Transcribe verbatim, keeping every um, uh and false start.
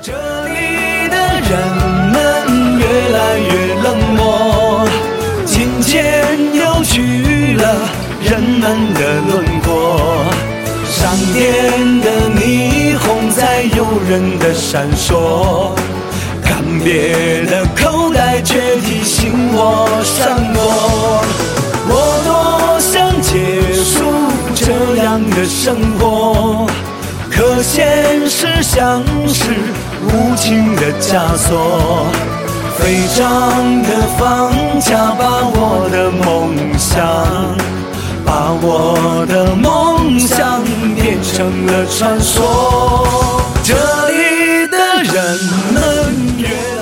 这里的人们越来越冷漠，渐渐扭曲了人们的轮廓。商店的霓虹在诱人的闪烁，干瘪的口袋却提醒我闪躲。我多想结束这样的生活，可现实像是无情的枷锁，飞涨的房价把我的梦想，把我的梦想变成了传说。这里的人们越